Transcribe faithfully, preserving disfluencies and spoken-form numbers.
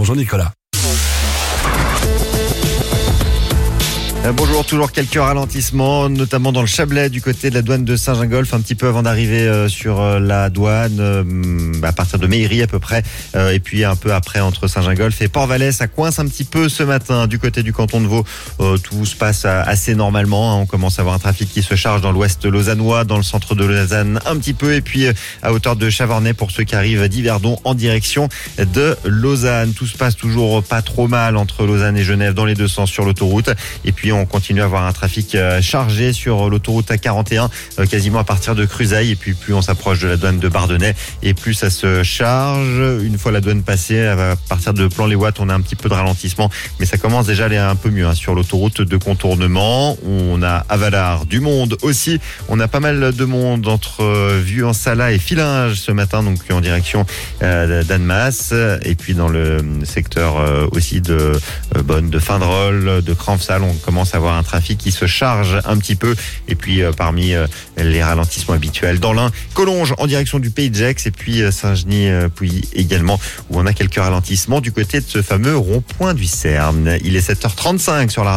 Bonjour Nicolas. Bonjour, toujours quelques ralentissements, notamment dans le Chablais du côté de la douane de Saint-Gingolph, un petit peu avant d'arriver sur la douane, à partir de Meillerie à peu près, et puis un peu après entre Saint-Gingolph et Port-Valais. Ça coince un petit peu ce matin du côté du canton de Vaud. Tout se passe assez normalement. On commence à avoir un trafic qui se charge dans l'ouest lausannois, dans le centre de Lausanne un petit peu, et puis à hauteur de Chavornay pour ceux qui arrivent d'Yverdon en direction de Lausanne. Tout se passe toujours pas trop mal entre Lausanne et Genève dans les deux sens sur l'autoroute. Et puis on continue à avoir un trafic chargé sur l'autoroute A quarante et un, quasiment à partir de Cruzaille. Et puis plus on s'approche de la douane de Bardonnay, et plus ça se charge. Une fois la douane passée, à partir de Plan-les-Ouates, on a un petit peu de ralentissement, mais ça commence déjà à aller un peu mieux hein, sur l'autoroute de contournement. On a à Valard du monde aussi. On a pas mal de monde entre Vuan-Sala et Fillinges ce matin, donc en direction euh, d'Annemasse. Et puis dans le secteur euh, aussi de euh, Bonne, de Findrol, de Cranfsal, on commence à avoir un trafic qui se charge un petit peu. Et puis euh, parmi euh, les ralentissements habituels, dans l'Ain, Collonges en direction du Pays de Gex, et puis euh, Saint-Genis-Pouilly également, où on a quelques ralentissements du côté de ce fameux rond-point du Cerne. Il est sept heures trente-cinq sur la